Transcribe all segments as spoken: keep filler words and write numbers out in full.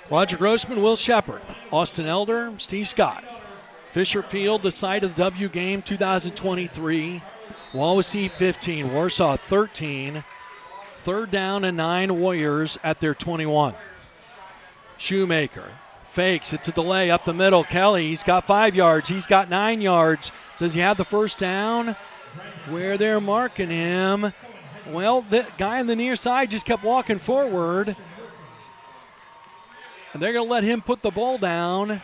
Roger Grossman, Will Shepard, Austin Elder, Steve Scott. Fisher Field, the site of the W game two thousand twenty-three. Wawasee fifteen, Warsaw thirteen. Third down and nine, Warriors at their twenty-one. Shoemaker fakes it to delay up the middle. Kelly, he's got five yards. He's got nine yards. Does he have the first down? Where they're marking him. Well, the guy on the near side just kept walking forward. And they're going to let him put the ball down.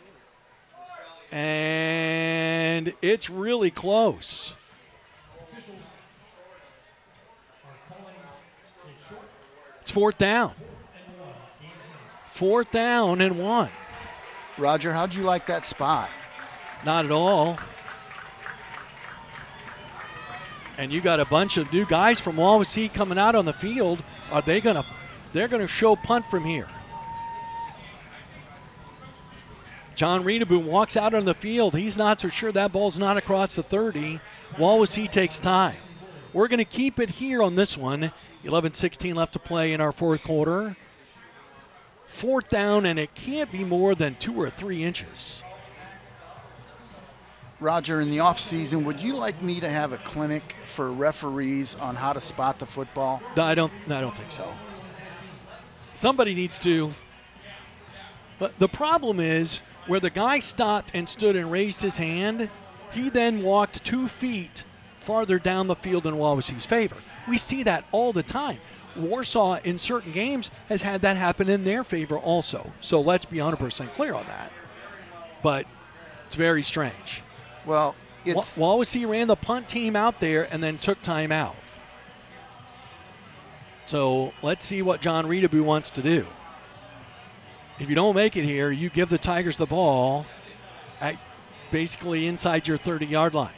And it's really close. It's fourth down. Fourth down and one. Roger, how'd you like that spot? Not at all. And you got a bunch of new guys from Wawasee coming out on the field. Are they gonna? They're gonna show punt from here. John Reedaboom walks out on the field. He's not so sure that ball's not across the thirty. Wawasee takes time. We're going to keep it here on this one. eleven sixteen left to play in our fourth quarter. Fourth down, and it can't be more than two or three inches. Roger, in the offseason, would you like me to have a clinic for referees on how to spot the football? No, I don't, no, I don't think so. Somebody needs to. But the problem is, where the guy stopped and stood and raised his hand, he then walked two feet farther down the field in Wawasee's favor. We see that all the time. Warsaw in certain games has had that happen in their favor also. So let's be one hundred percent clear on that. But it's very strange. Well, it's... Wawasee ran the punt team out there and then took time out. So let's see what John Reedaboom wants to do. If you don't make it here, you give the Tigers the ball at basically inside your thirty-yard line.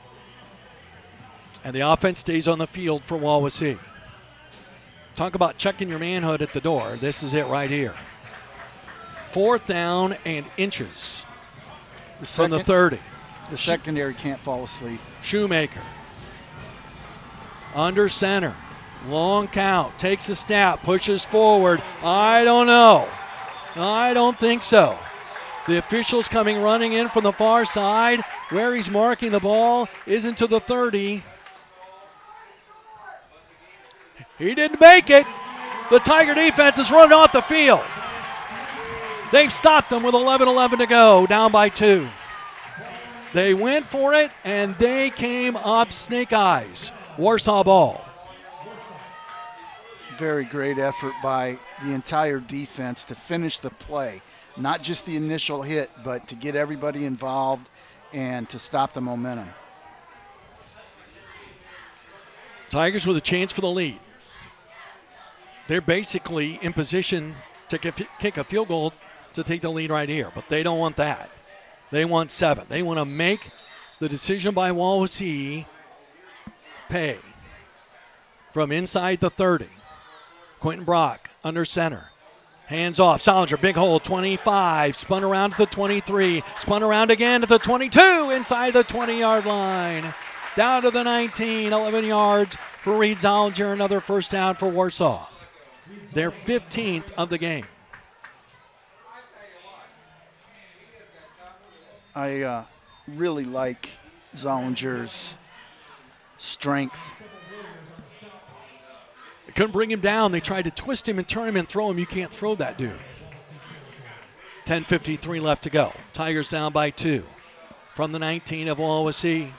And the offense stays on the field for Wawasee. Talk about checking your manhood at the door. This is it right here. Fourth down and inches the second, from the thirty. The secondary can't fall asleep. Shoemaker. Under center. Long count. Takes a snap. Pushes forward. I don't know. I don't think so. The official's coming running in from the far side. Where he's marking the ball isn't to the thirty. He didn't make it. The Tiger defense is running off the field. They've stopped them with eleven eleven to go, down by two. They went for it, and they came up snake eyes. Warsaw ball. Very great effort by the entire defense to finish the play. Not just the initial hit, but to get everybody involved and to stop the momentum. Tigers with a chance for the lead. They're basically in position to kick a field goal to take the lead right here, but they don't want that. They want seven. They want to make the decision by Wawasee pay from inside the thirty. Quentin Brock under center. Hands off. Solinger, big hole, twenty-five. Spun around to the twenty-three. Spun around again to the twenty-two. Inside the twenty-yard line. Down to the nineteen. eleven yards for Reed Solinger. Another first down for Warsaw. Their fifteenth of the game. I uh, really like Zollinger's strength. They couldn't bring him down. They tried to twist him and turn him and throw him. You can't throw that dude. ten fifty-three left to go. Tigers down by two from the nineteen of Wawasee.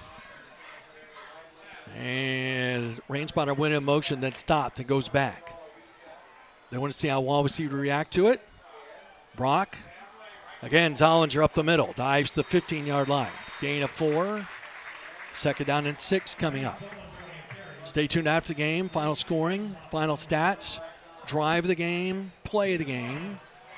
And rain spotter went in motion, then stopped and goes back. They want to see how Wawasee would react to it. Brock. Again, Zollinger up the middle. Dives to the fifteen-yard line. Gain of four. Second down and six coming up. Stay tuned after the game. Final scoring, final stats, drive of the game, play of the game.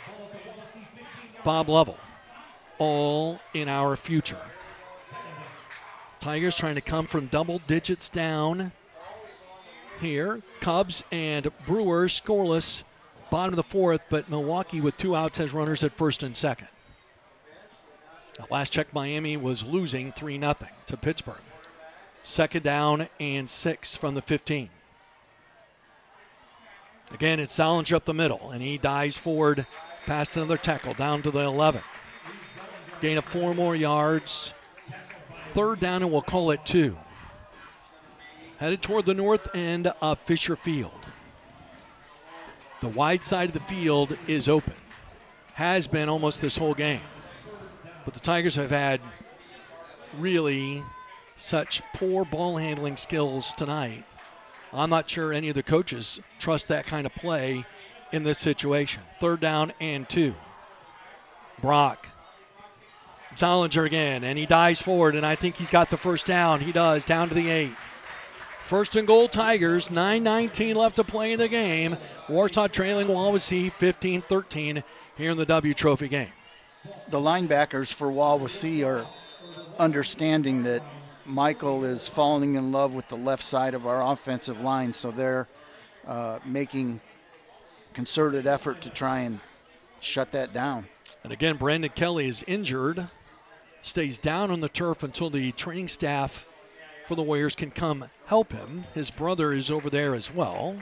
Bob Lovell, all in our future. Tigers trying to come from double digits down here. Cubs and Brewers scoreless, bottom of the fourth, but Milwaukee with two outs has runners at first and second. Last check, Miami was losing three nothing to Pittsburgh. Second down and six from the fifteen. Again, it's Zollinger up the middle, and he dives forward past another tackle, down to the eleven. Gain of four more yards. Third down, and we'll call it two. Headed toward the north end of Fisher Field. The wide side of the field is open. Has been almost this whole game. But the Tigers have had really such poor ball handling skills tonight. I'm not sure any of the coaches trust that kind of play in this situation. Third down and two. Brock. Zollinger again, and he dives forward, and I think he's got the first down. He does, down to the eight. First and goal, Tigers. nine nineteen left to play in the game. Warsaw trailing Wawasee fifteen thirteen here in the W Trophy game. The linebackers for Wawasee are understanding that Michael is falling in love with the left side of our offensive line, so they're uh, making concerted effort to try and shut that down. And again, Brandon Kelly is injured. Stays down on the turf until the training staff for the Warriors can come help him. His brother is over there as well.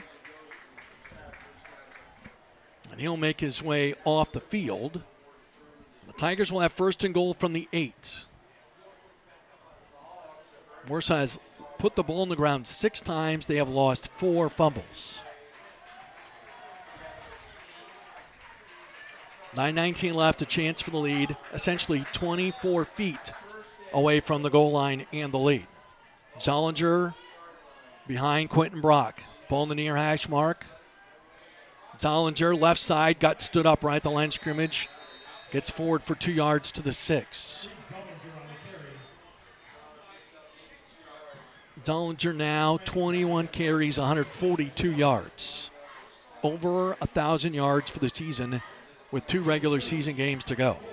And he'll make his way off the field. The Tigers will have first and goal from the eight. Warsaw has put the ball on the ground six times. They have lost four fumbles. nine nineteen left, a chance for the lead, essentially twenty-four feet away from the goal line and the lead. Zollinger behind Quentin Brock. Ball in the near hash mark. Zollinger, left side, got stood up right at the line of scrimmage. Gets forward for two yards to the six. Zollinger now, twenty-one carries, one hundred forty-two yards. Over one thousand yards for the season with two regular season games to go.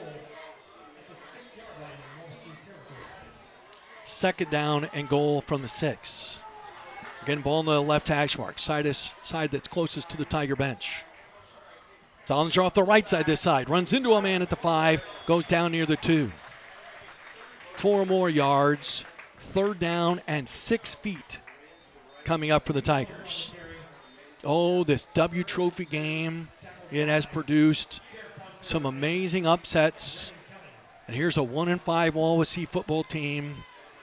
Second down and goal from the six. Again, ball on the left hash mark, side, is, side that's closest to the Tiger bench. Zollinger off the right side this side, runs into a man at the five, goes down near the two. Four more yards, third down and six feet coming up for the Tigers. Oh, this W Trophy game, it has produced some amazing upsets. And here's a one and five Wawasee football team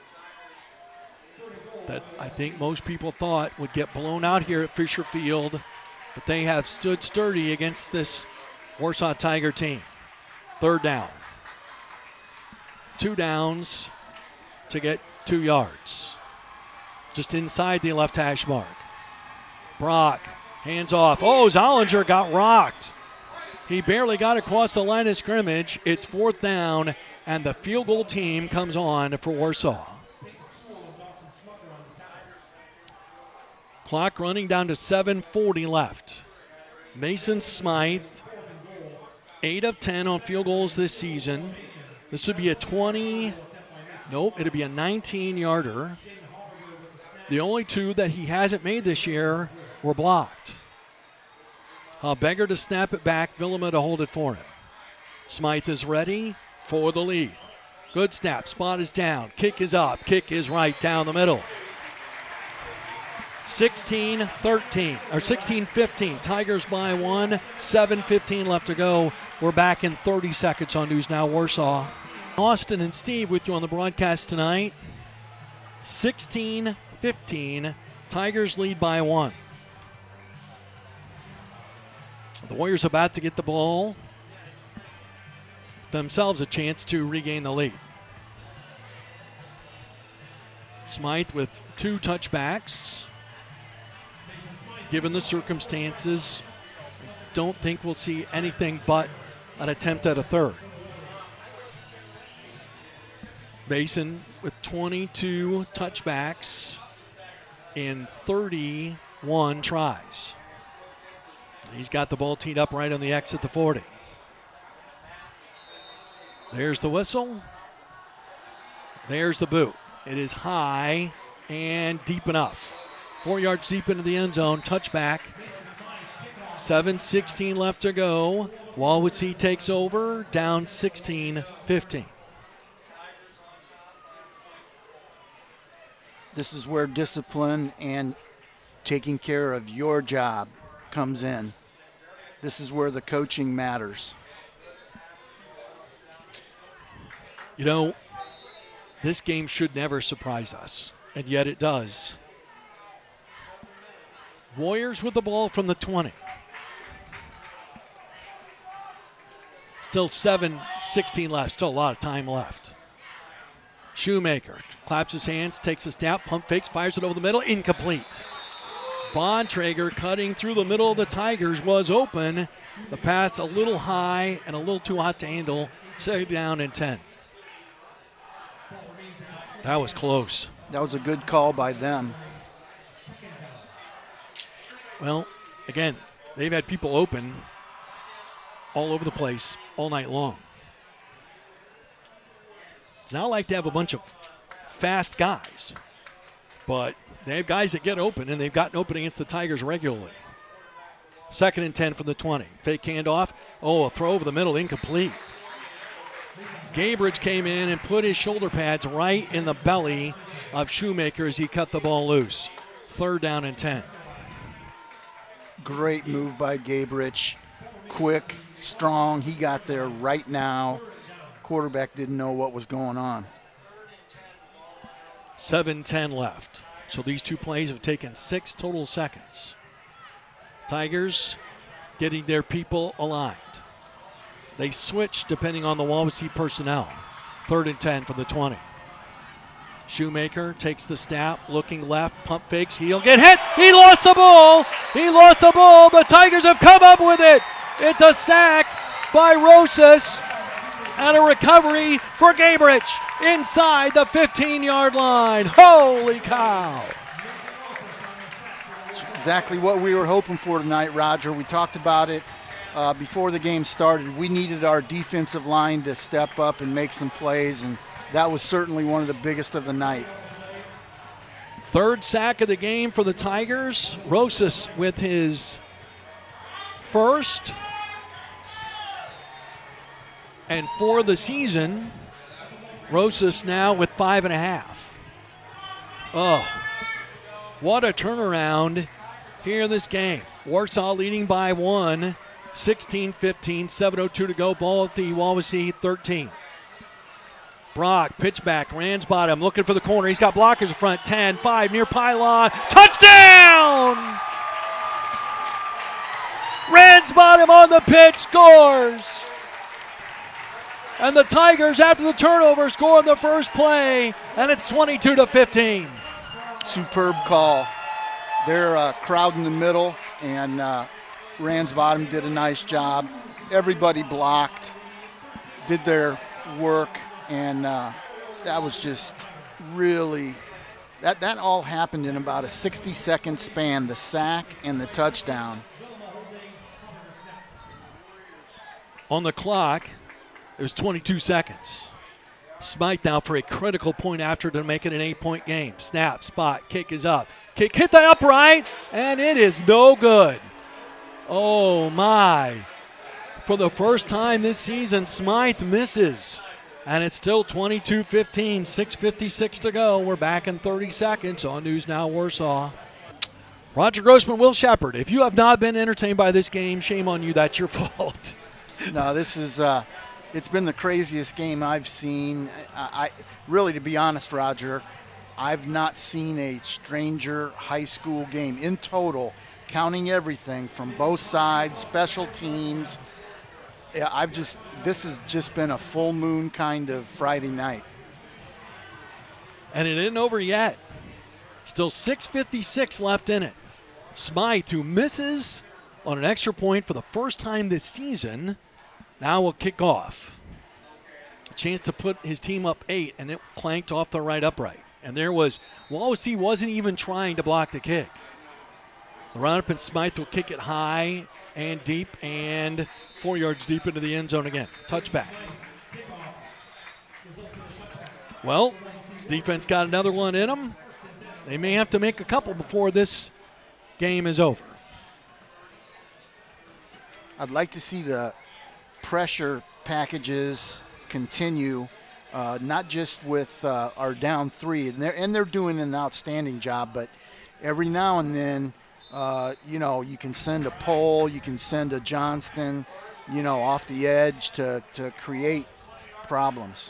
that I think most people thought would get blown out here at Fisher Field, but they have stood sturdy against this Warsaw Tiger team. Third down. Two downs to get two yards. Just inside the left hash mark. Brock, hands off. Oh, Zollinger got rocked. He barely got across the line of scrimmage. It's fourth down, and the field goal team comes on for Warsaw. Clock running down to seven forty left. Mason Smythe, eight of ten on field goals this season. This would be a twenty, nope, it'd be a nineteen-yarder. The only two that he hasn't made this year were blocked. Uh, Beggar to snap it back, Villama to hold it for him. Smythe is ready for the lead. Good snap, spot is down, kick is up, kick is right down the middle. sixteen thirteen, or sixteen fifteen, Tigers by one, seven fifteen left to go. We're back in thirty seconds on News Now Warsaw. Austin and Steve with you on the broadcast tonight. sixteen fifteen, Tigers lead by one. The Warriors about to get the ball, themselves a chance to regain the lead. Smythe with two touchbacks. Given the circumstances, don't think we'll see anything but an attempt at a third. Mason with twenty-two touchbacks in thirty-one tries. He's got the ball teed up right on the X at the forty. There's the whistle. There's the boot. It is high and deep enough. Four yards deep into the end zone, touchback. seven sixteen left to go. Wawasee takes over, down sixteen fifteen. This is where discipline and taking care of your job comes in. This is where the coaching matters. You know, this game should never surprise us, and yet it does. Warriors with the ball from the twenty. Still seven sixteen left, still a lot of time left. Shoemaker claps his hands, takes a snap, pump fakes, fires it over the middle, incomplete. Bontrager cutting through the middle of the Tigers was open. The pass a little high and a little too hot to handle. Second down and ten. That was close. That was a good call by them. Well, again, they've had people open all over the place all night long. It's not like they have a bunch of fast guys, but they have guys that get open, and they've gotten open against the Tigers regularly. Second and ten from the twenty. Fake handoff. Oh, a throw over the middle, incomplete. Gabrich came in and put his shoulder pads right in the belly of Shoemaker as he cut the ball loose. Third down and ten. Great move by Gabrich. Quick, strong. He got there right now. Quarterback didn't know what was going on. seven ten left. So these two plays have taken six total seconds. Tigers getting their people aligned. They switch depending on the Wawasee personnel. Third and ten from the twenty. Shoemaker takes the snap, looking left, pump fakes, he'll get hit. He lost the ball. He lost the ball. The Tigers have come up with it. It's a sack by Rosas and a recovery for Gabrich inside the fifteen-yard line. Holy cow. It's exactly what we were hoping for tonight, Roger. We talked about it uh, before the game started. We needed our defensive line to step up and make some plays, and that was certainly one of the biggest of the night. Third sack of the game for the Tigers. Rosas with his first. And for the season, Rosas now with five and a half. Oh, what a turnaround here in this game. Warsaw leading by one, sixteen fifteen, seven oh two to go. Ball at the Wawasee thirteen. Brock, pitch back, Ransbottom looking for the corner. He's got blockers in front, ten, five, near pylon. Touchdown! Ransbottom on the pitch, scores! And the Tigers, after the turnover, score on the first play, and it's twenty-two to fifteen. Superb call. They're uh, crowd in the middle, and uh, Ransbottom did a nice job. Everybody blocked, did their work, and uh, that was just really, that, that all happened in about a sixty-second span, the sack and the touchdown. On the clock, it was twenty-two seconds. Smythe now for a critical point after to make it an eight-point game. Snap, spot, kick is up. Kick hit the upright, and it is no good. Oh, my. For the first time this season, Smythe misses. And it's still twenty-two fifteen, six fifty-six to go. We're back in thirty seconds on News Now Warsaw. Roger Grossman, Will Shepard, if you have not been entertained by this game, shame on you. That's your fault. No, this is uh, – it's been the craziest game I've seen. I, I really, to be honest, Roger, I've not seen a stranger high school game in total, counting everything from both sides, special teams. I've just, this has just been a full moon kind of Friday night. And it isn't over yet. Still six fifty-six left in it. Smythe, who misses on an extra point for the first time this season, now will kick off. A chance to put his team up eight, and it clanked off the right upright. And there was, Wawasee wasn't even trying to block the kick. The run-up and Smythe will kick it high and deep and four yards deep into the end zone again. Touchback. Well, this defense got another one in them. They may have to make a couple before this game is over. I'd like to see the pressure packages continue, uh, not just with uh, our down three, and they're, and they're doing an outstanding job, but every now and then Uh, you know, you can send a Pole, you can send a Johnston, you know, off the edge to, to create problems.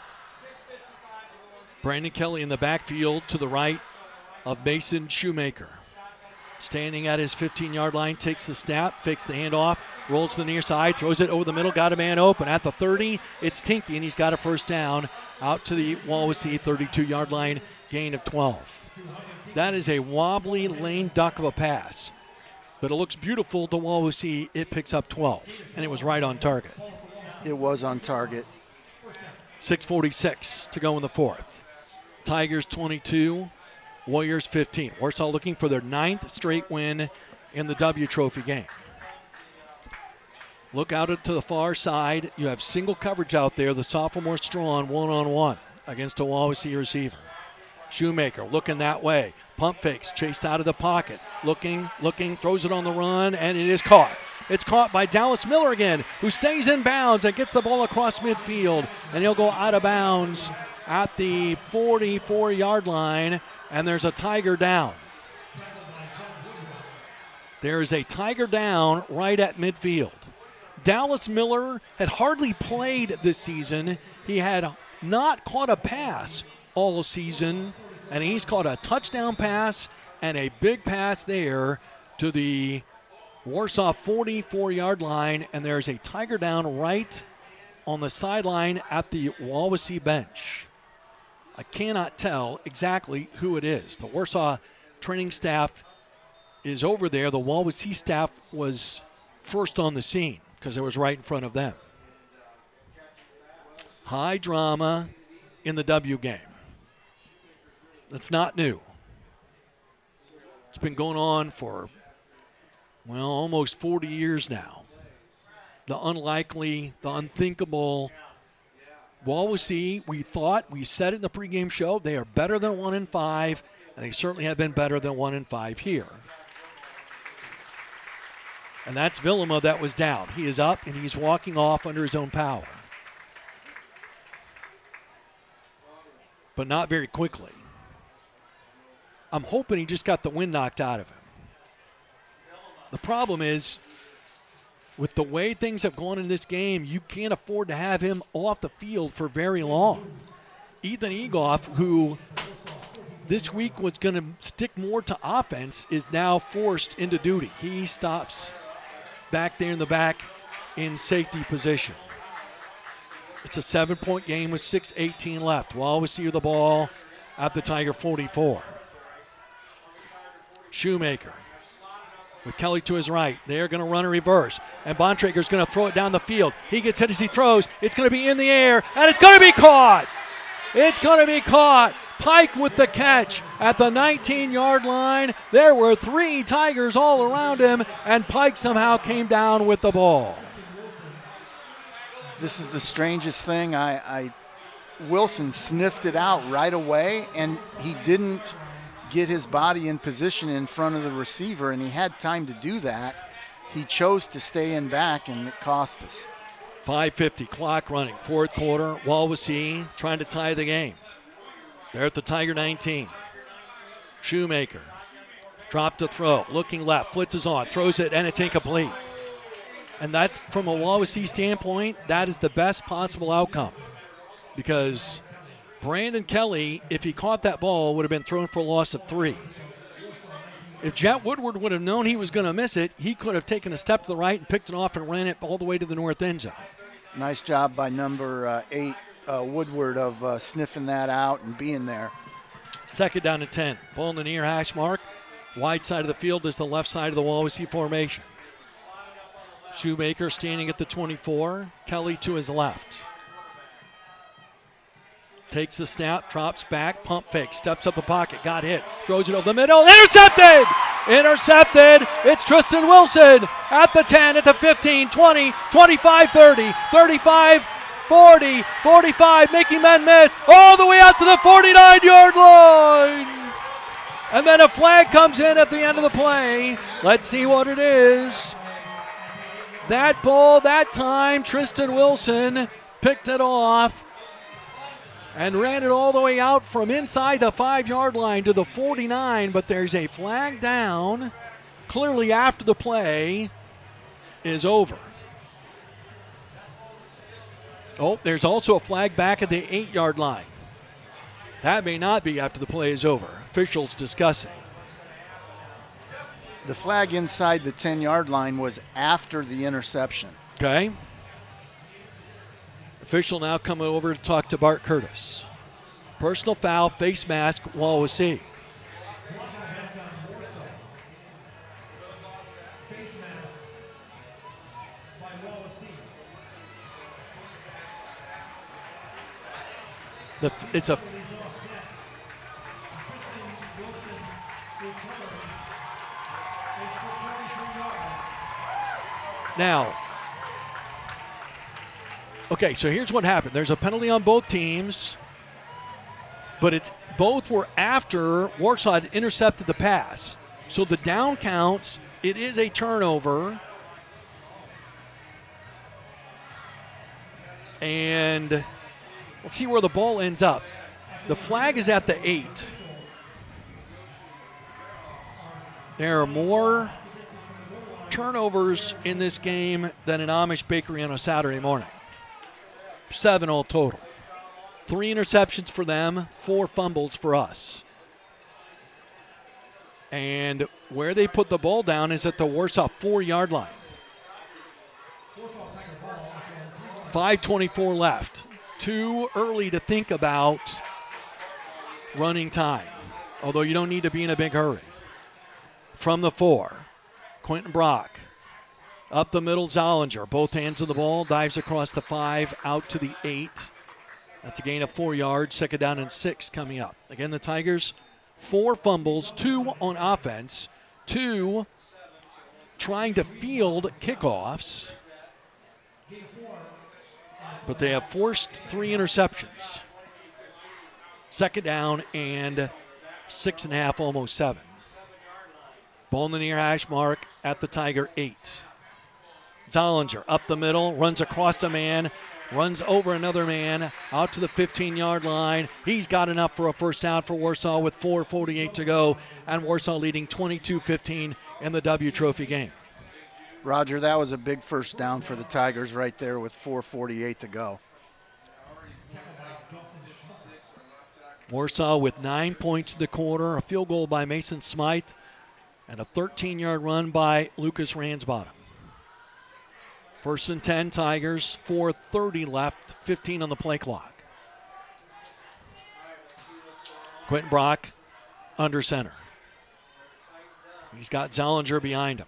Brandon Kelly in the backfield to the right of Mason Shoemaker. Standing at his fifteen-yard line, takes the snap, fakes the handoff, rolls to the near side, throws it over the middle, got a man open. At the thirty, it's Tinky, and he's got a first down out to the Wawasee thirty-two-yard line, gain of twelve. That is a wobbly lame duck of a pass, but it looks beautiful to Wawasee. It picks up twelve, and it was right on target. It was on target. six forty-six to go in the fourth. Tigers twenty-two, Warriors fifteen. Warsaw looking for their ninth straight win in the W Trophy game. Look out to the far side. You have single coverage out there. The sophomore Strawn one-on-one against a Wawasee receiver. Shoemaker looking that way. Pump fakes, chased out of the pocket. Looking, looking, throws it on the run, and it is caught. It's caught by Dallas Miller again, who stays in bounds and gets the ball across midfield. And he'll go out of bounds at the forty-four-yard line, and there's a Tiger down. There's a Tiger down right at midfield. Dallas Miller had hardly played this season. He had not caught a pass all season, and he's caught a touchdown pass and a big pass there to the Warsaw forty-four-yard line, and there's a Tiger down right on the sideline at the Wawasee bench. I cannot tell exactly who it is. The Warsaw training staff is over there. The Wawasee staff was first on the scene because it was right in front of them. High drama in the W game. That's not new. It's been going on for, well, almost forty years now. The unlikely, the unthinkable. Wawasee, we thought, we said it in the pregame show, they are better than one and five, and they certainly have been better than one and five here. And that's Vilima that was down. He is up and he's walking off under his own power. But not very quickly. I'm hoping he just got the wind knocked out of him. The problem is, with the way things have gone in this game, you can't afford to have him off the field for very long. Ethan Egoff, who this week was going to stick more to offense, is now forced into duty. He stops back there in the back in safety position. It's a seven-point game with six eighteen left. Wawasee the ball at the Tiger forty-four. Shoemaker with Kelly to his right. They're going to run a reverse. And Bontrager's going to throw it down the field. He gets hit as he throws. It's going to be in the air, and it's going to be caught. It's going to be caught. Pike with the catch at the nineteen-yard line. There were three Tigers all around him, and Pike somehow came down with the ball. This is the strangest thing. I, I Wilson sniffed it out right away, and he didn't get his body in position in front of the receiver, and he had time to do that. He chose to stay in back, and it cost us. five fifty clock running, fourth quarter. Wawasee trying to tie the game. They're at the Tiger nineteen. Shoemaker dropped to throw, looking left, blitzes on, throws it, and it's incomplete. And that's, from a Wawasee standpoint, that is the best possible outcome, because Brandon Kelly, if he caught that ball, would have been thrown for a loss of three. If Jet Woodward would have known he was going to miss it, he could have taken a step to the right and picked it off and ran it all the way to the north end zone. Nice job by number uh, eight, uh, Woodward, of uh, sniffing that out and being there. Second down to ten. Ball in the near hash mark. Wide side of the field is the left side of the Wawasee formation. Shoemaker standing at the twenty-four. Kelly to his left. Takes the snap, drops back, pump fake, steps up the pocket, got hit, throws it over the middle, intercepted! Intercepted! It's Tristan Wilson at the ten, at the fifteen, twenty, twenty-five, thirty, thirty-five, forty, forty-five, making men miss, all the way out to the forty-nine-yard line! And then a flag comes in at the end of the play. Let's see what it is. That ball, that time, Tristan Wilson picked it off and ran it all the way out from inside the five-yard line to the forty-nine, but there's a flag down, clearly after the play is over. Oh, there's also a flag back at the eight-yard line. That may not be after the play is over. Officials discussing. The flag inside the ten-yard line was after the interception. Okay. Official now coming over to talk to Bart Curtis. Personal foul, face mask, Wawasee. The, it's a now. Okay, so here's what happened. There's a penalty on both teams, but it's both were after Warsaw had intercepted the pass. So the down counts. It is a turnover, and let's see where the ball ends up. The flag is at the eight. There are more turnovers in this game than an Amish bakery on a Saturday morning. Seven all total. Three interceptions for them, four fumbles for us. And where they put the ball down is at the Warsaw four-yard line. five twenty-four left. Too early to think about running time, although you don't need to be in a big hurry. From the four, Quentin Brock. Up the middle, Zollinger. Both hands on the ball, dives across the five, out to the eight. That's a gain of four yards, second down and six coming up. Again, the Tigers, four fumbles, two on offense, two trying to field kickoffs, but they have forced three interceptions. Second down and six and a half, almost seven. Ball in the near hash mark at the Tiger eight. Zollinger up the middle, runs across a man, runs over another man, out to the fifteen-yard line. He's got enough for a first down for Warsaw with four forty-eight to go, and Warsaw leading twenty-two fifteen in the W Trophy game. Roger, that was a big first down for the Tigers right there with four forty-eight to go. Warsaw with nine points in the quarter, a field goal by Mason Smythe, and a thirteen-yard run by Lucas Ransbottom. First and ten, Tigers, four thirty left, fifteen on the play clock. Quentin Brock under center. He's got Zollinger behind him.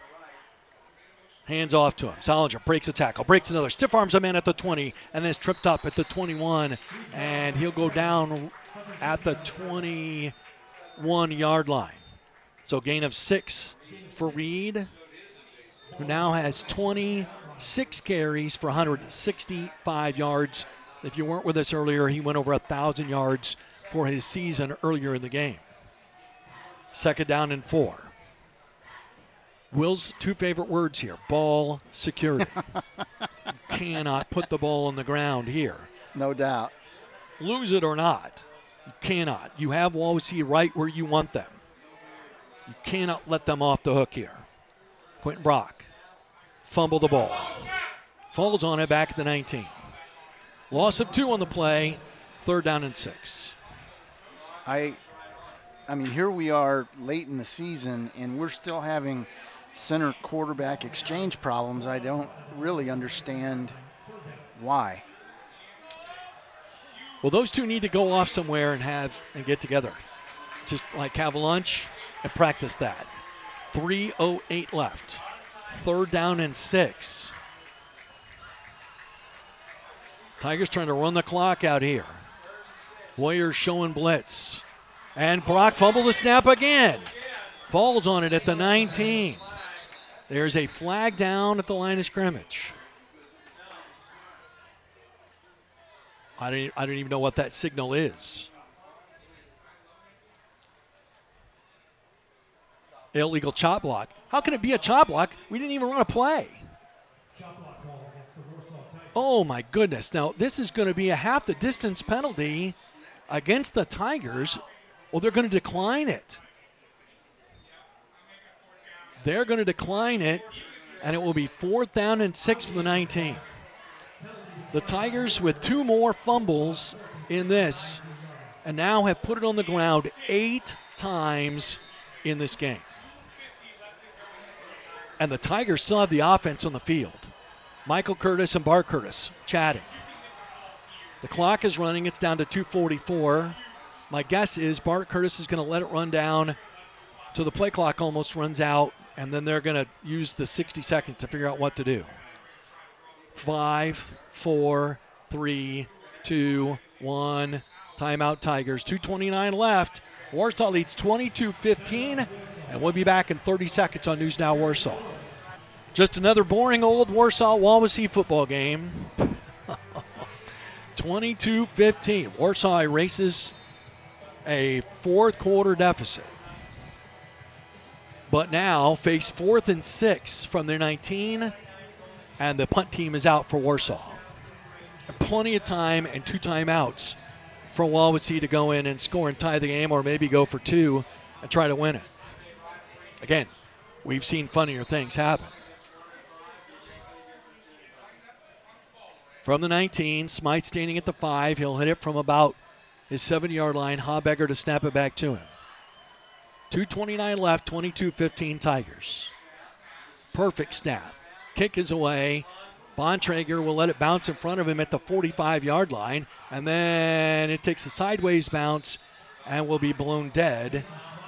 Hands off to him. Zollinger breaks a tackle, breaks another, stiff arms a man at the twenty, and then is tripped up at the twenty-one, and he'll go down at the twenty-one-yard line. So gain of six for Reed, who now has twenty-six carries for one hundred sixty-five yards. If you weren't with us earlier, he went over one thousand yards for his season earlier in the game. Second down and four. Will's two favorite words here, ball security. You cannot put the ball on the ground here. No doubt. Lose it or not, you cannot. You have Wawasee right where you want them. You cannot let them off the hook here. Quentin Brock, fumble the ball. Falls on it back at the nineteen. Loss of two on the play, third down and six. I, I mean, here we are late in the season, and we're still having center quarterback exchange problems. I don't really understand why. Well, those two need to go off somewhere and have and get together. Just like have lunch and practice that. three oh eight left. Third down and six. Tigers trying to run the clock out here. Warriors showing blitz. And Brock fumbled the snap again. Falls on it at the nineteen. There's a flag down at the line of scrimmage. I don't, I don't even know what that signal is. Illegal chop block. How can it be a chop block? We didn't even run a play. Oh, my goodness. Now, this is going to be a half the distance penalty against the Tigers. Well, they're going to decline it. They're going to decline it, and it will be fourth down and six for the nineteen. The Tigers with two more fumbles in this and now have put it on the ground eight times in this game. And the Tigers still have the offense on the field. Michael Curtis and Bart Curtis chatting. The clock is running. It's down to two forty-four. My guess is Bart Curtis is going to let it run down till the play clock almost runs out, and then they're going to use the sixty seconds to figure out what to do. Five, four, three, two, one. Timeout Tigers. two twenty-nine left. Warsaw leads twenty-two fifteen, and we'll be back in thirty seconds on News Now Warsaw. Just another boring old Warsaw Wawasee football game. twenty-two fifteen. Warsaw erases a fourth quarter deficit, but now face fourth and six from their nineteen, and the punt team is out for Warsaw. Plenty of time and two timeouts for Wawasee to go in and score and tie the game, or maybe go for two and try to win it. Again, we've seen funnier things happen. From the nineteen, Smythe standing at the five. He'll hit it from about his seven-yard line. Habegger to snap it back to him. two twenty-nine left, twenty-two fifteen Tigers. Perfect snap. Kick is away. Bontrager will let it bounce in front of him at the forty-five-yard line, and then it takes a sideways bounce and will be blown dead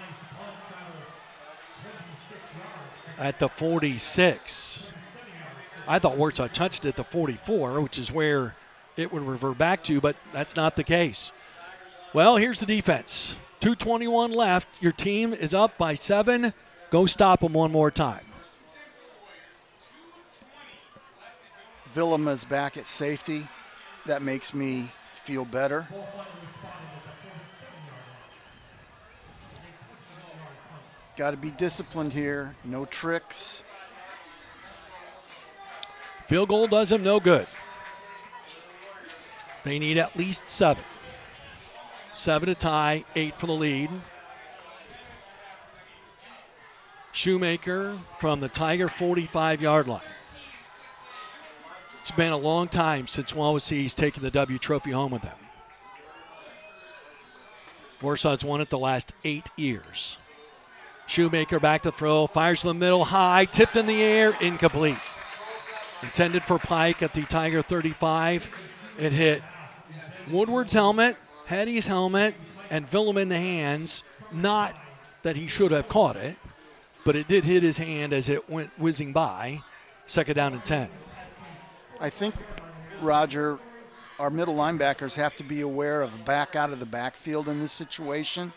at the forty-six. I thought Warsaw touched it at the forty-four, which is where it would revert back to, but that's not the case. Well, here's the defense. two twenty-one left. Your team is up by seven. Go stop them one more time. Villama's back at safety. That makes me feel better. Got to be disciplined here. No tricks. Field goal does them no good. They need at least seven. Seven to tie, eight for the lead. Shoemaker from the Tiger forty-five-yard line. It's been a long time since Wawasee's taken the W trophy home with them. Warsaw's won it the last eight years. Shoemaker back to throw, fires to the middle, high, tipped in the air, incomplete. Intended for Pike at the Tiger thirty-five. It hit Woodward's helmet, Hetty's helmet, and Villama in the hands. Not that he should have caught it, but it did hit his hand as it went whizzing by. Second down and ten. I think, Roger, our middle linebackers have to be aware of back out of the backfield in this situation.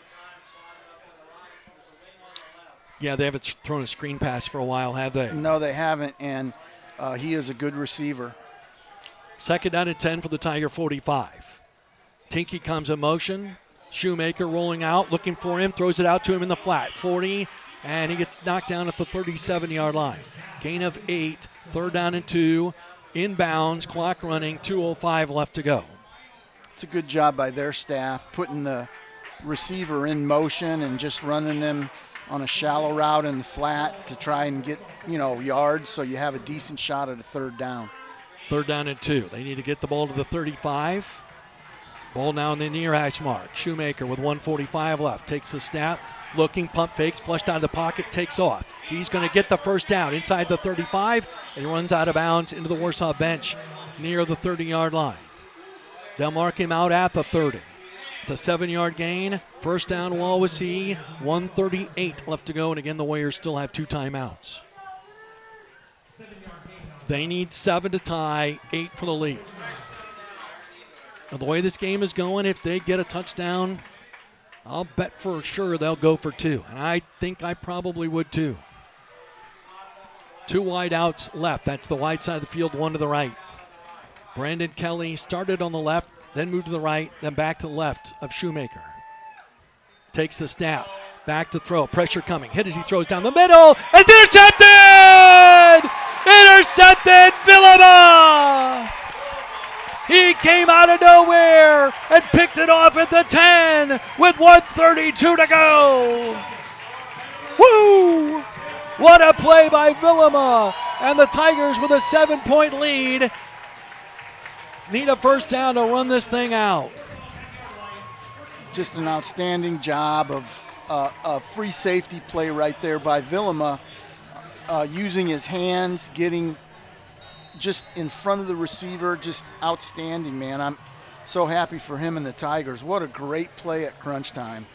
Yeah, they haven't thrown a screen pass for a while, have they? No, they haven't, and uh, he is a good receiver. Second down and ten for the Tiger forty-five. Tinky comes in motion. Shoemaker rolling out, looking for him, throws it out to him in the flat. forty, and he gets knocked down at the thirty-seven-yard line. Gain of eight, third down and two. Inbounds, clock running, two oh five left to go. It's a good job by their staff putting the receiver in motion and just running them on a shallow route in the flat to try and get, you know, yards so you have a decent shot at a third down. Third down and two. They need to get the ball to the thirty-five. Ball now in the near hash mark. Shoemaker with one forty-five left. Takes the snap. Looking, pump fakes, flushed out of the pocket, takes off. He's going to get the first down inside the thirty-five, and he runs out of bounds into the Warsaw bench near the thirty-yard line. They'll mark him out at the thirty. It's a seven-yard gain. First down, Wawasee. one thirty-eight left to go, and again, the Warriors still have two timeouts. They need seven to tie, eight for the lead. Now, the way this game is going, if they get a touchdown, I'll bet for sure they'll go for two. And I think I probably would too. Two wide outs left. That's the wide side of the field, one to the right. Brandon Kelly started on the left, then moved to the right, then back to the left of Shoemaker. Takes the snap. Back to throw. Pressure coming. Hit as he throws down the middle. It's intercepted! Intercepted, Villama! He came out of nowhere and picked it off at the ten with one thirty-two to go. Woo! What a play by Vilima. And the Tigers with a seven-point lead need a first down to run this thing out. Just an outstanding job of uh, a free safety play right there by Vilima, uh, using his hands, getting just in front of the receiver, just outstanding, man. I'm so happy for him and the Tigers. What a great play at crunch time.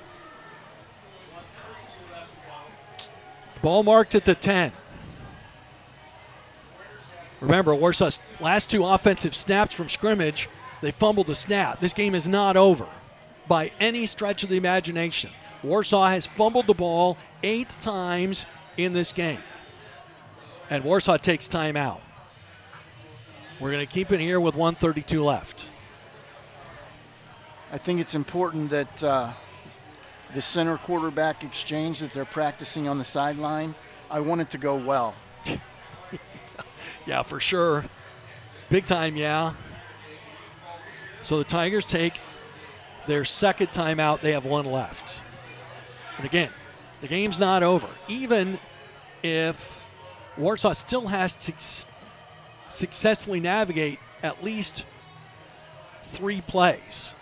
Ball marked at the ten. Remember, Warsaw's last two offensive snaps from scrimmage, they fumbled the snap. This game is not over by any stretch of the imagination. Warsaw has fumbled the ball eight times in this game. And Warsaw takes time out. We're going to keep it here with one thirty-two left. I think it's important that uh, the center quarterback exchange that they're practicing on the sideline, I want it to go well. Yeah, for sure. Big time, yeah. So the Tigers take their second timeout. They have one left. And again, the game's not over. Even if Warsaw still has to successfully navigate at least three plays.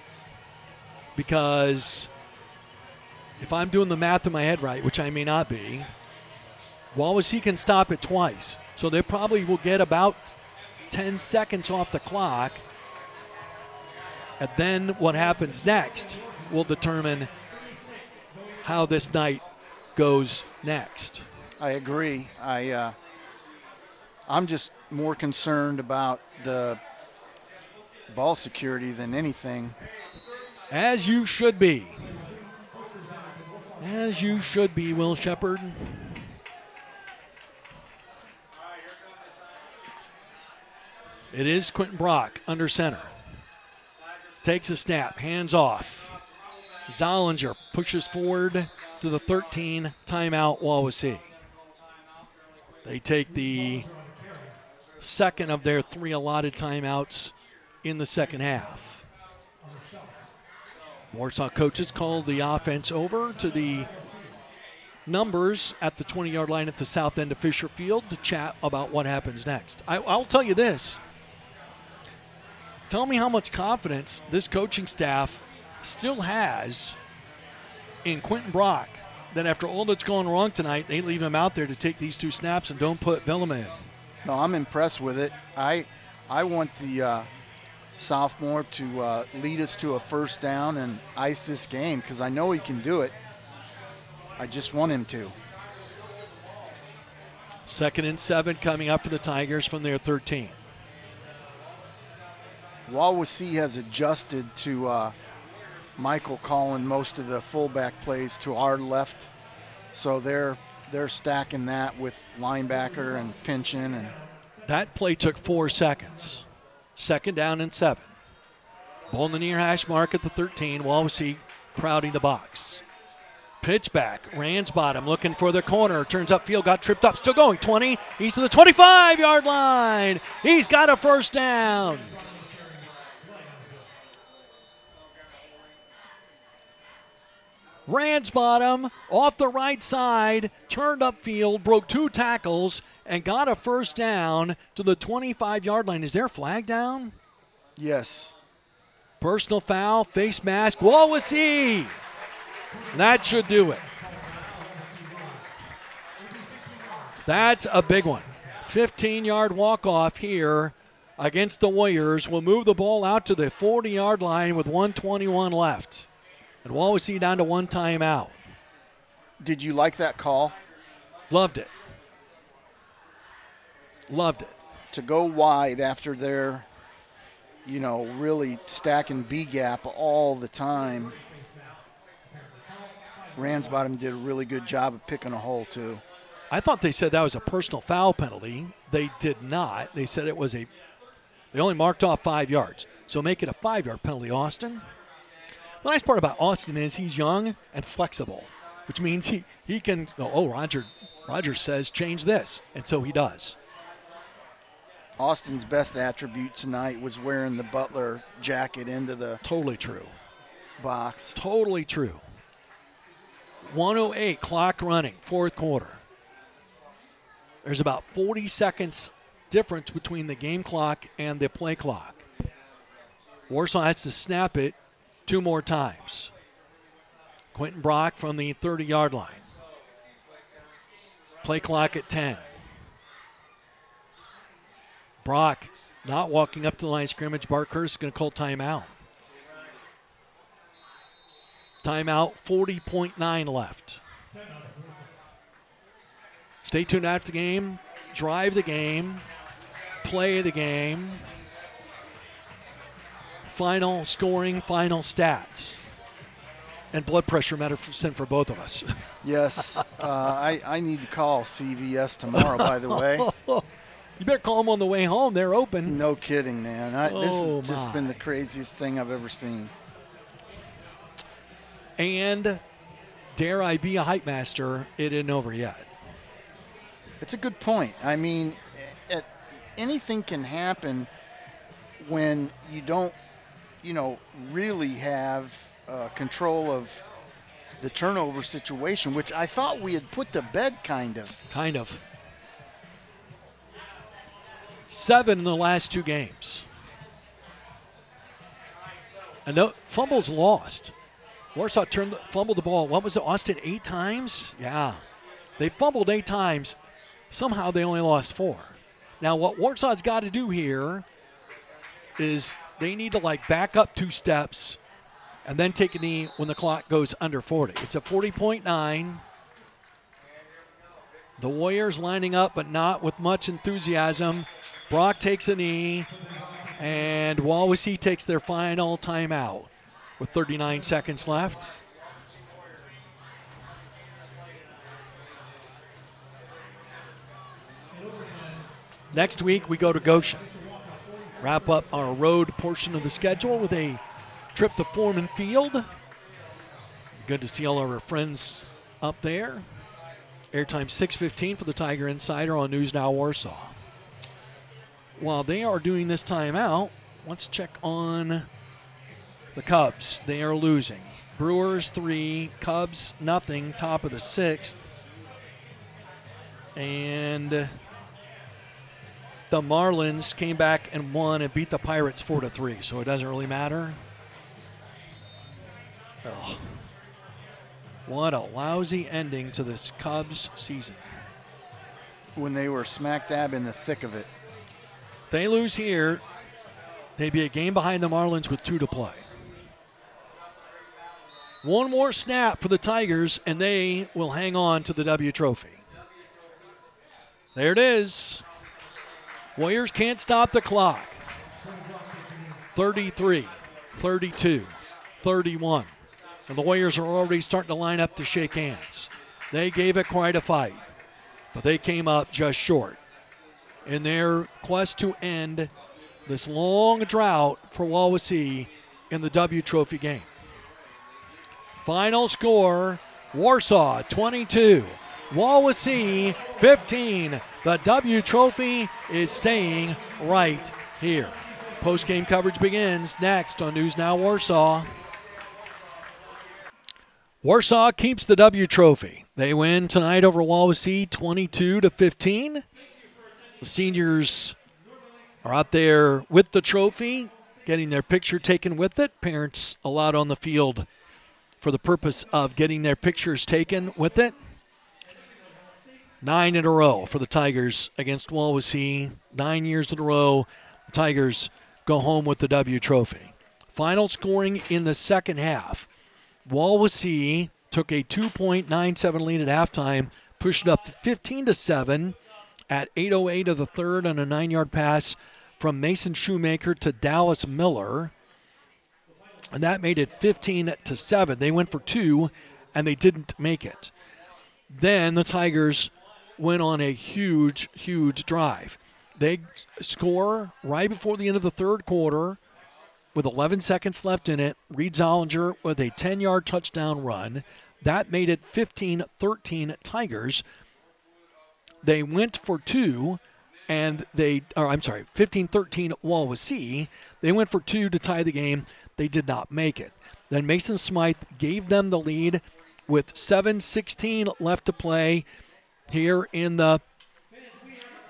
Because if I'm doing the math in my head right, which I may not be, Wawasee can stop it twice. So they probably will get about ten seconds off the clock. And then what happens next will determine how this night goes next. I agree. I, uh, I'm just more concerned about the ball security than anything. As you should be. As you should be, Will Shepard. It is Quentin Brock under center. Takes a snap, hands off. Zollinger pushes forward to the thirteen, timeout Wawasee. They take the second of their three allotted timeouts in the second half. Warsaw coaches called the offense over to the numbers at the twenty-yard line at the south end of Fisher Field to chat about what happens next. I, I'll tell you this. Tell me how much confidence this coaching staff still has in Quentin Brock that after all that's gone wrong tonight, they leave him out there to take these two snaps and don't put Vilima in. No, I'm impressed with it. I I want the uh, sophomore to uh, lead us to a first down and ice this game because I know he can do it. I just want him to. Second and seven coming up for the Tigers from their thirteen. Wawasee has adjusted to uh, Michael calling most of the fullback plays to our left, so they're they're stacking that with linebacker and pinching. And that play took four seconds. Second down and seven. Ball in the near hash mark at the thirteen. Wawasee crowding the box. Pitch back. Ransbottom looking for the corner. Turns upfield, got tripped up. Still going. twenty. He's to the twenty-five-yard line. He's got a first down. Ransbottom off the right side, turned upfield, broke two tackles, and got a first down to the twenty-five-yard line. Is there a flag down? Yes. Personal foul, face mask, Wawasee. That should do it. That's a big one. fifteen-yard walk-off here against the Warriors. Will move the ball out to the forty-yard line with one twenty-one left. And Wawasee down to one timeout. Did you like that call? Loved it. Loved it. To go wide after they're, you know, really stacking B-gap all the time. Ransbottom did a really good job of picking a hole, too. I thought they said that was a personal foul penalty. They did not. They said it was a, they only marked off five yards. So make it a five-yard penalty, Austin. The nice part about Austin is he's young and flexible, which means he, he can go, oh, Roger, Roger says change this, and so he does. Austin's best attribute tonight was wearing the Butler jacket into the Totally true. box. Totally true. one oh eight, clock running, fourth quarter. There's about forty seconds difference between the game clock and the play clock. Warsaw has to snap it two more times. Quentin Brock from the thirty-yard line. Play clock at ten. Brock not walking up to the line of scrimmage. Bart Curtis is going to call timeout. Timeout, forty point nine left. Stay tuned after the game. Drive the game. Play the game. Final scoring, final stats. And blood pressure medicine for both of us. Yes. uh, I, I need to call C V S tomorrow, by the way. You better call them on the way home. They're open. No kidding, man. I, this Oh, has just my. been the craziest thing I've ever seen. And dare I be a hype master, it isn't over yet. It's a good point. I mean, it, anything can happen when you don't, you know, really have uh, control of the turnover situation, which I thought we had put to bed, kind of. Kind of. Seven in the last two games. And no fumbles lost. Warsaw turned, fumbled the ball. What was it, Austin, eight times? Yeah. They fumbled eight times. Somehow they only lost four. Now what Warsaw's got to do here is they need to like back up two steps and then take a knee when the clock goes under forty. It's a forty point nine. The Warriors lining up, but not with much enthusiasm. Brock takes a knee, and Wawasee takes their final timeout with thirty-nine seconds left. Next week, we go to Goshen. Wrap up our road portion of the schedule with a trip to Foreman Field. Good to see all of our friends up there. Airtime six fifteen for the Tiger Insider on News Now Warsaw. While they are doing this timeout, let's check on the Cubs. They are losing. Brewers three, Cubs nothing, top of the sixth. And the Marlins came back and won and beat the Pirates four to three, so it doesn't really matter. Oh. What a lousy ending to this Cubs season. When they were smack dab in the thick of it. They lose here, they'd be a game behind the Marlins with two to play. One more snap for the Tigers, and they will hang on to the W Trophy. There it is. Warriors can't stop the clock. thirty-three, thirty-two, thirty-one. And the Warriors are already starting to line up to shake hands. They gave it quite a fight, but they came up just short in their quest to end this long drought for Wawasee in the W Trophy game. Final score, Warsaw twenty-two, Wawasee fifteen. The W Trophy is staying right here. Post-game coverage begins next on News Now Warsaw. Warsaw keeps the W Trophy. They win tonight over Wawasee twenty-two to fifteen. The seniors are out there with the trophy, getting their picture taken with it. Parents allowed on the field for the purpose of getting their pictures taken with it. Nine in a row for the Tigers against Wawasee. Nine years in a row, the Tigers go home with the W Trophy. Final scoring in the second half. Wawasee took a two point nine seven lead at halftime, pushed it up to fifteen to seven at eight oh eight of the third on a nine-yard pass from Mason Shoemaker to Dallas Miller. And that made it fifteen to seven. They went for two, and they didn't make it. Then the Tigers went on a huge, huge drive. They score right before the end of the third quarter with eleven seconds left in it. Reed Zollinger with a ten-yard touchdown run. That made it fifteen thirteen Tigers. They went for two, and they, or I'm sorry, fifteen thirteen Wawasee. They went for two to tie the game. They did not make it. Then Mason Smythe gave them the lead with seven sixteen left to play here in the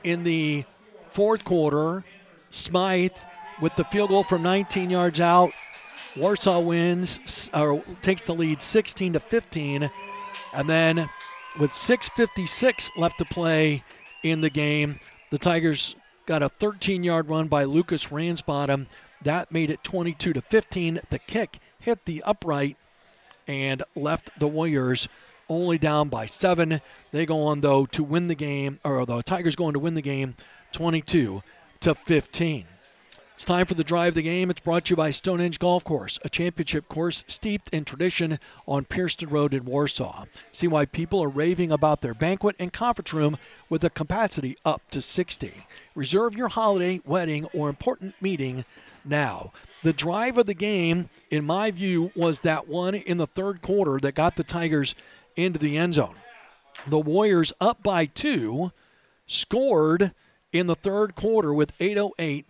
in the fourth quarter. Smythe with the field goal from nineteen yards out. Warsaw wins, or takes the lead sixteen to fifteen. And then with six fifty-six left to play in the game, the Tigers got a thirteen-yard run by Lucas Ransbottom. That made it twenty-two to fifteen. The kick hit the upright and left the Warriors only down by seven. They go on, though, to win the game, or the Tigers go on to win the game twenty-two to fifteen. It's time for the drive of the game. It's brought to you by Stonehenge Golf Course, a championship course steeped in tradition on Pierceton Road in Warsaw. See why people are raving about their banquet and conference room with a capacity up to sixty. Reserve your holiday, wedding, or important meeting now. The drive of the game, in my view, was that one in the third quarter that got the Tigers into the end zone. The Warriors up by two, scored in the third quarter with eight oh eight,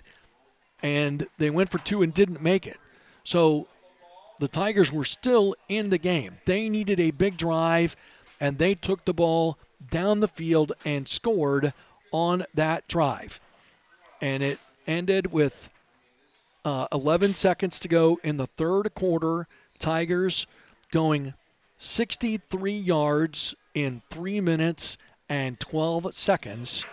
and they went for two and didn't make it. So the Tigers were still in the game. They needed a big drive, and they took the ball down the field and scored on that drive. And it ended with uh, eleven seconds to go in the third quarter. Tigers going sixty-three yards in three minutes and twelve seconds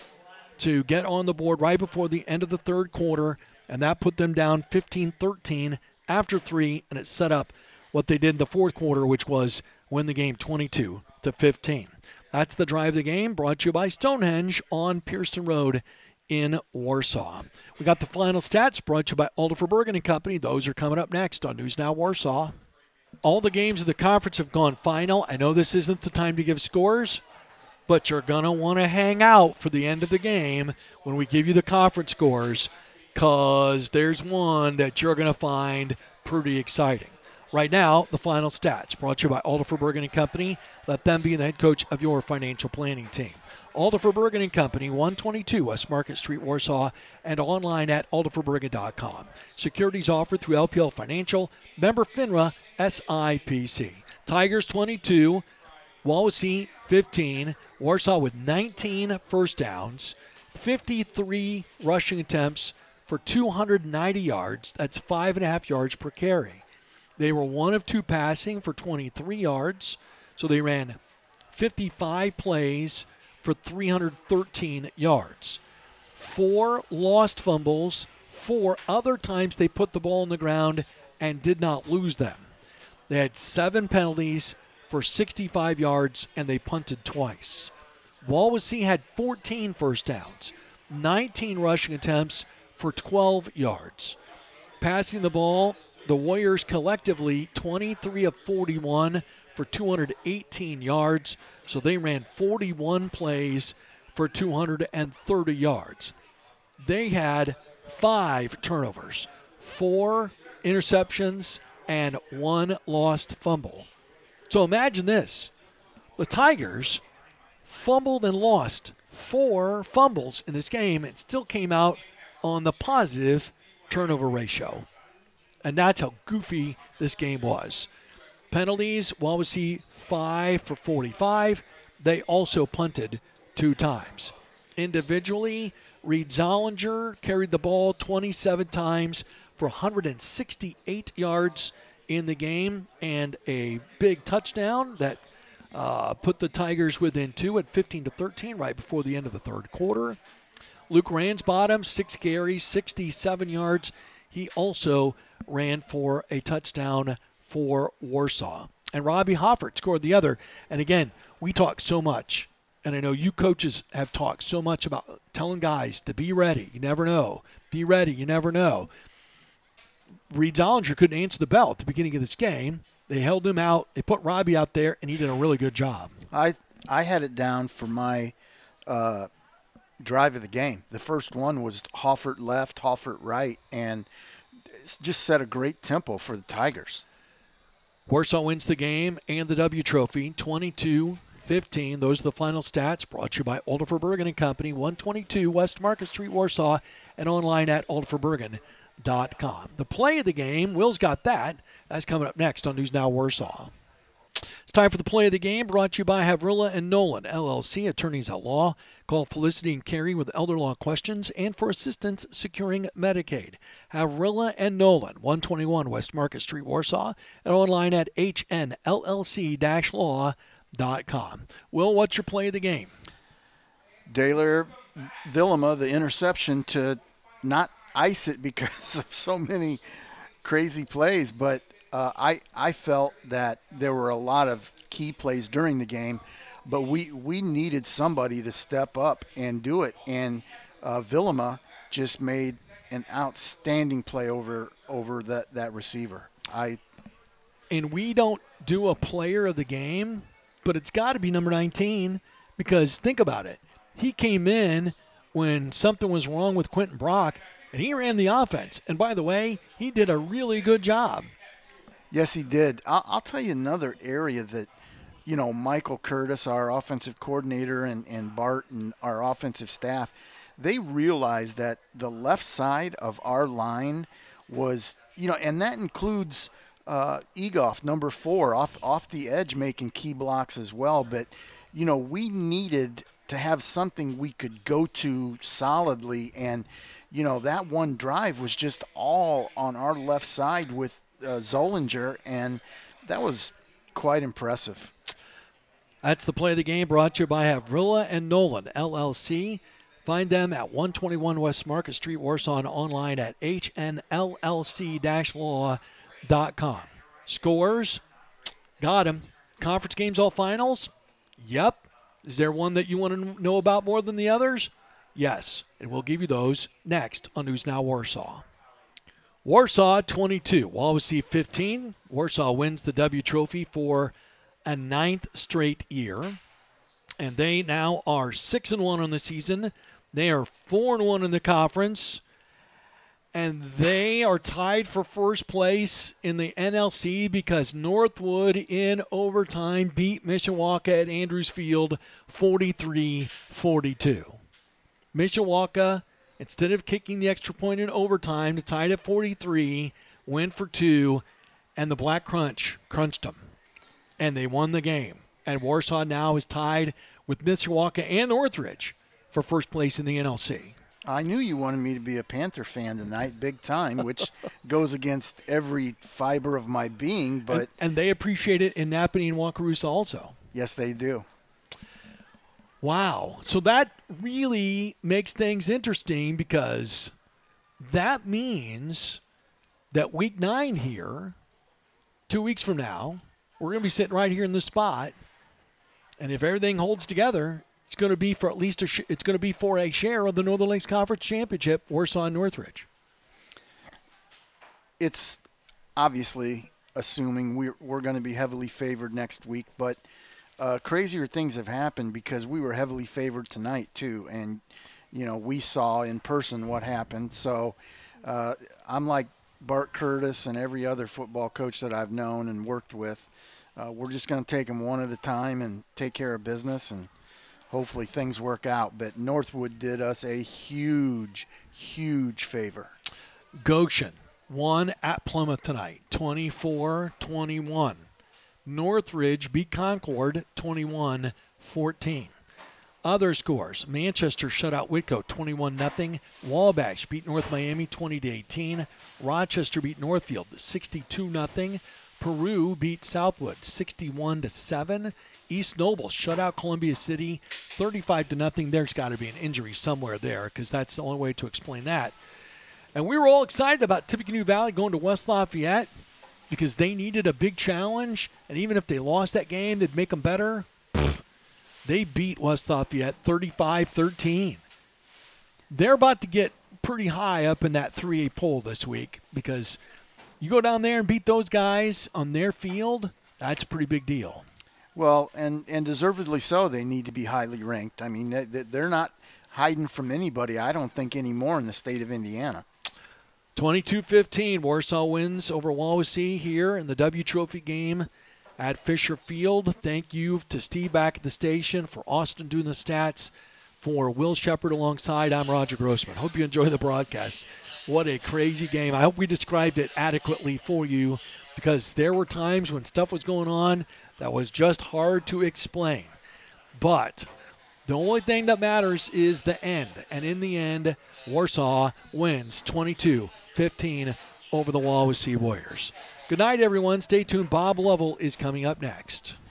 to get on the board right before the end of the third quarter, and that put them down fifteen thirteen after three, and it set up what they did in the fourth quarter, which was win the game twenty-two to fifteen. That's the drive of the game, brought to you by Stonehenge on Pierceton Road in Warsaw. We got the final stats brought to you by Alderfer Bergen and Company. Those are coming up next on News Now Warsaw. All the games of the conference have gone final. I know this isn't the time to give scores, but you're going to want to hang out for the end of the game when we give you the conference scores, because there's one that you're going to find pretty exciting. Right now, the final stats brought to you by Alderfer Bergen and Company. Let them be the head coach of your financial planning team. Alderfer Bergen and Company, one twenty-two West Market Street, Warsaw, and online at alderfer bergen dot com. Securities offered through L P L Financial, member FINRA, S I P C. Tigers twenty-two, Wawasee fifteen, Warsaw with nineteen first downs, fifty-three rushing attempts for two hundred ninety yards. That's five and a half yards per carry. They were one of two passing for twenty-three yards, so they ran fifty-five plays for three hundred thirteen yards. Four lost fumbles, four other times they put the ball on the ground and did not lose them. They had seven penalties for sixty-five yards, and they punted twice. Wawasee had fourteen first downs, nineteen rushing attempts for twelve yards. Passing the ball, the Warriors collectively twenty-three of forty-one for two hundred eighteen yards, so they ran forty-one plays for two hundred thirty yards. They had five turnovers, four interceptions, and one lost fumble. So imagine this. The Tigers fumbled and lost four fumbles in this game and still came out on the positive turnover ratio. And that's how goofy this game was. Penalties, Wawasee five for forty-five. They also punted two times. Individually, Reed Zollinger carried the ball twenty-seven times for one hundred sixty-eight yards in the game, and a big touchdown that uh, put the Tigers within two at fifteen to thirteen right before the end of the third quarter. Luke Ransbottom, six carries, sixty-seven yards. He also ran for a touchdown for Warsaw. And Robbie Hoffert scored the other. And again, we talk so much, and I know you coaches have talked so much about telling guys to be ready. You never know. Be ready. You never know. Reed Zollinger couldn't answer the bell at the beginning of this game. They held him out. They put Robbie out there, and he did a really good job. I I had it down for my uh, drive of the game. The first one was Hoffert left, Hoffert right, and it just set a great tempo for the Tigers. Warsaw wins the game and the W Trophy, twenty-two fifteen. Those are the final stats brought to you by Alderfer Bergen and Company, one twenty-two West Market Street, Warsaw, and online at alderfer bergen dot com. The play of the game, Will's got that. That's coming up next on News Now Warsaw. It's time for the play of the game, brought to you by Havrilla and Nolan, L L C, attorneys at law. Call Felicity and Carrie with elder law questions and for assistance securing Medicaid. Havrilla and Nolan, one twenty-one West Market Street, Warsaw, and online at H N L L C law dot com. Will, what's your play of the game? Daler Vilma, the interception to not ice it because of so many crazy plays, but uh, I I felt that there were a lot of key plays during the game, but we, we needed somebody to step up and do it, and uh, Vilma just made an outstanding play over over that, that receiver. I And we don't do a player of the game, but it's got to be number nineteen, because think about it. He came in when something was wrong with Quentin Brock, and he ran the offense. And by the way, he did a really good job. Yes, he did. I'll, I'll tell you another area that, you know, Michael Curtis, our offensive coordinator, and, and Bart and our offensive staff, they realized that the left side of our line was, you know, and that includes uh, Egoff, number four, off, off the edge making key blocks as well. But, you know, we needed to have something we could go to solidly. And, you know, that one drive was just all on our left side with uh, Zollinger, and that was quite impressive. That's the play of the game, brought to you by Havrilla and Nolan, L L C. Find them at one twenty-one West Market Street, Warsaw, and online at H N L L C law dot com. Scores? Got him. Conference games, all finals? Yep. Is there one that you want to know about more than the others? Yes, and we'll give you those next on News Now Warsaw. Warsaw twenty-two, Wawasee fifteen. Warsaw wins the W Trophy for a ninth straight year, and they now are six and one on the season. They are four and one in the conference, and they are tied for first place in the N L C because Northwood in overtime beat Mishawaka at Andrews Field forty-three forty-two. Mishawaka, instead of kicking the extra point in overtime to tie it at forty-three, went for two, and the Black Crunch crunched them, and they won the game. And Warsaw now is tied with Mishawaka and Northridge for first place in the N L C. I knew you wanted me to be a Panther fan tonight, big time, which goes against every fiber of my being. But and, and they appreciate it in Napanee and Wakarusa also. Yes, they do. Wow. So that really makes things interesting, because that means that week nine here, two weeks from now, we're going to be sitting right here in this spot, and if everything holds together, it's going to be for at least a sh- it's going to be for a share of the Northern Lakes Conference Championship, Warsaw and Northridge. It's obviously assuming we're we're going to be heavily favored next week, but uh, crazier things have happened because we were heavily favored tonight too, and you know we saw in person what happened. So uh, I'm like Bart Curtis and every other football coach that I've known and worked with. Uh, we're just going to take them one at a time and take care of business, and hopefully things work out. But Northwood did us a huge, huge favor. Goshen won at Plymouth tonight, twenty-four twenty-one. Northridge beat Concord, twenty-one fourteen. Other scores: Manchester shut out Whitcote, twenty-one nothing. Wabash beat North Miami, twenty to eighteen. Rochester beat Northfield, sixty-two nothing. Peru beat Southwood, sixty-one to seven. East Noble shut out Columbia City, thirty-five to nothing. There's got to be an injury somewhere there, because that's the only way to explain that. And we were all excited about Tippecanoe Valley going to West Lafayette because they needed a big challenge, and even if they lost that game, they'd make them better. Pfft, they beat West Lafayette thirty-five thirteen. They're about to get pretty high up in that three A poll this week, because you go down there and beat those guys on their field, that's a pretty big deal. Well, and, and deservedly so. They need to be highly ranked. I mean, they, they're not hiding from anybody, I don't think, anymore in the state of Indiana. twenty-two fifteen, Warsaw wins over Wawasee here in the W Trophy game at Fisher Field. Thank you to Steve back at the station, for Austin doing the stats, for Will Shepard alongside. I'm Roger Grossman. Hope you enjoy the broadcast. What a crazy game. I hope we described it adequately for you, because there were times when stuff was going on that was just hard to explain. But the only thing that matters is the end. And in the end, Warsaw wins twenty-two fifteen over the Wawasee Warriors. Good night, everyone. Stay tuned. Bob Lovell is coming up next.